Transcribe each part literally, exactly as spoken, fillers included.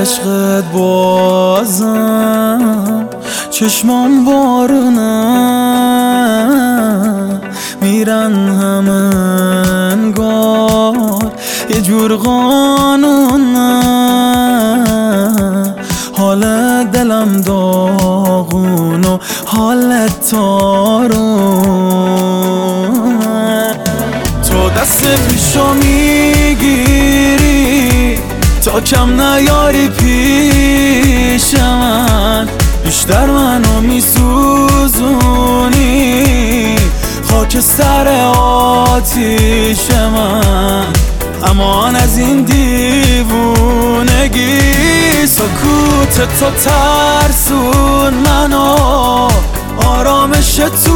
عشقت بازم چشمام بارونه میرن همه انگار یه جور قانونه. حال دلم داغون و حالت تارونه. تو دست پیشو میگیری تا کم نیاری پیش من، بیشتر منو میسوزونی خاک سر آتیش من. امان از این دیوونگی، سکوت تو ترسون منو، آرامش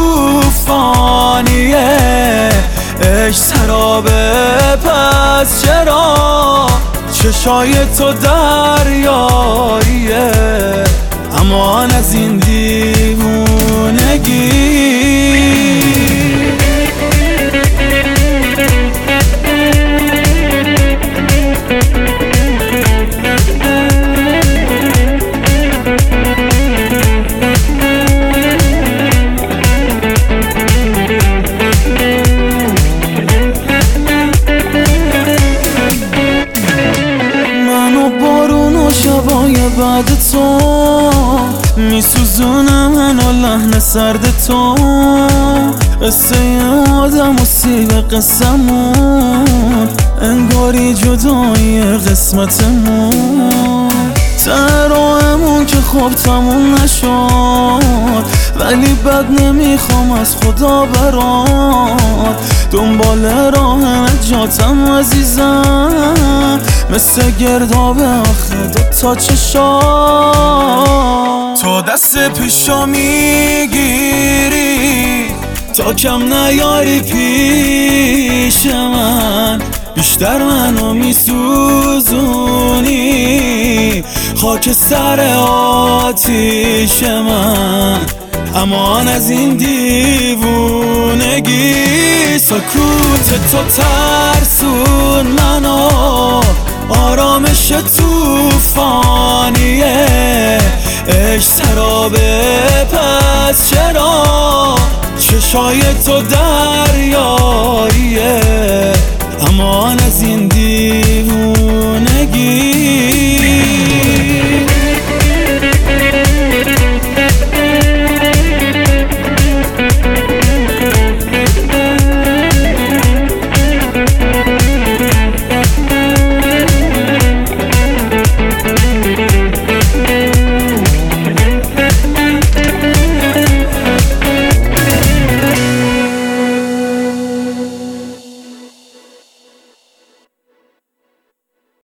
توفانیه، عشق سرابه پس چرا چشای تو دریاییه. امان از این دیوونگی. شبای بعد تو میسوزونه منو لحن سرد تو، قصه آدم و سیب قسمون انگاری جدایی قسمتمون. تراهمون که خوب تموم نشد ولی بد نمیخوام از خدا برات، دنبال راه نجاتم عزیزم، مثل گرداب آخه دوتا چشات. تو دست پیشو میگیری تا کم نیاری پیش من، بیشتر منو میسوزونی خاک سر آتیش من. امان از این دیوونگی، سکوت تو ترسون منو، آرامش توفانیه، عشق سرابه پس چرا چشای تو دریاییه. امان از این